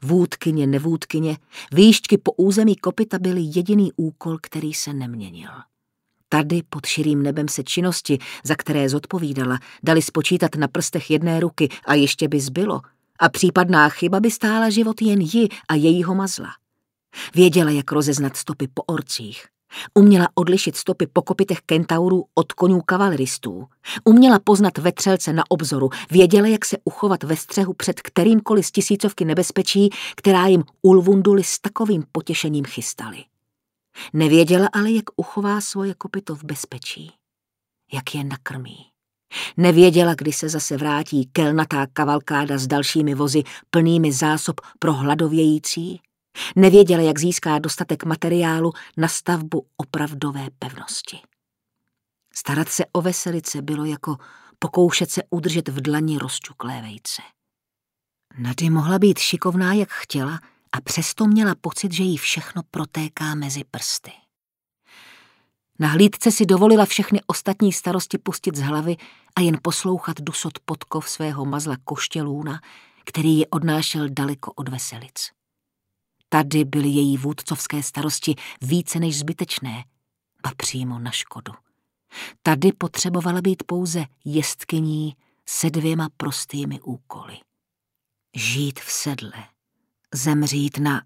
Vůdkyně, nevůdkyně, výšťky po území kopyta byly jediný úkol, který se neměnil. Tady pod širým nebem se činnosti, za které zodpovídala, dali spočítat na prstech jedné ruky a ještě by zbylo. A případná chyba by stála život jen ji a jejího mazla. Věděla, jak rozeznat stopy po orcích. Uměla odlišit stopy po kopytech kentaurů od konňů kavaleristů. Uměla poznat vetřelce na obzoru. Věděla, jak se uchovat ve střehu před kterýmkoliv z tisícovky nebezpečí, která jim Ulvunduli s takovým potěšením chystali. Nevěděla ale, jak uchová svoje kopyto v bezpečí. Jak je nakrmí. Nevěděla, kdy se zase vrátí kelnatá kavalkáda s dalšími vozy plnými zásob pro hladovějící. Nevěděla, jak získá dostatek materiálu na stavbu opravdové pevnosti. Starat se o veselice bylo jako pokoušet se udržet v dlani rozčuklé vejce. Nady mohla být šikovná, jak chtěla, a přesto měla pocit, že jí všechno protéká mezi prsty. Na hlídce si dovolila všechny ostatní starosti pustit z hlavy a jen poslouchat dusot podkov svého mazla Koštělůna, který je odnášel daleko od veselic. Tady byly její vůdcovské starosti více než zbytečné, ba přímo na škodu. Tady potřebovala být pouze jestkyní se 2 prostými úkoly. Žít v sedle, zemřít na...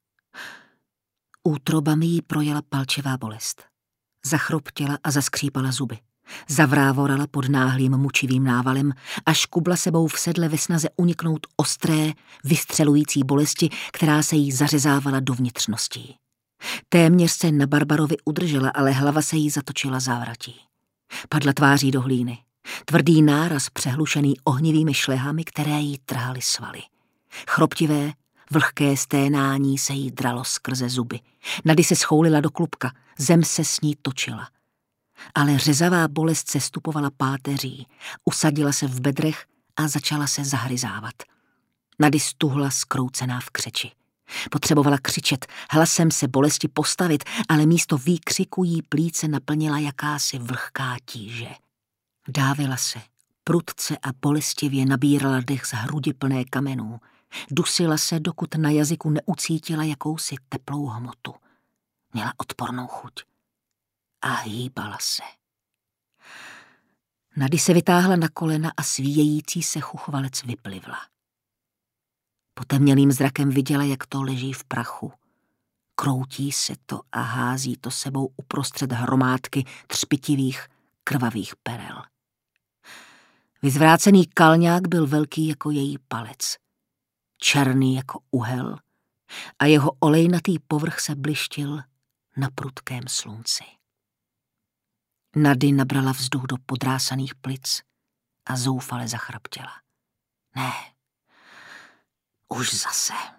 Útrobami jí projela palčivá bolest. Zachroptěla a zaskřípala zuby. Zavrávorala pod náhlým mučivým návalem a škubla sebou v sedle ve snaze uniknout ostré, vystřelující bolesti, která se jí zařezávala do vnitřností. Téměř se na Barbarovi udržela, ale hlava se jí zatočila závratí. Padla tváří do hlíny. Tvrdý náraz přehlušený ohnivými šlehami, které jí trhaly svaly. Chroptivé, vlhké sténání se jí dralo skrze zuby. Nady se schoulila do klubka, zem se s ní točila. Ale řezavá bolest se stupovala páteří, usadila se v bedrech a začala se zahryzávat. Nady stuhla skroucená v křeči. Potřebovala křičet, hlasem se bolesti postavit, ale místo výkřiku jí plíce naplnila jakási vlhká tíže. Dávila se, prudce a bolestivě nabírala dech z hrudi plné kamenů. Dusila se, dokud na jazyku neucítila jakousi teplou hmotu. Měla odpornou chuť. A hýbala se. Nady se vytáhla na kolena a svíjející se chuchvalec vyplivla. Potemnělým zrakem viděla, jak to leží v prachu. Kroutí se to a hází to sebou uprostřed hromádky třpitivých, krvavých perel. Vyzvrácený kalňák byl velký jako její palec, černý jako uhel a jeho olejnatý povrch se blištil na prudkém slunci. Nady nabrala vzduch do podrásaných plic a zoufale zachraptěla. Ne, už zase.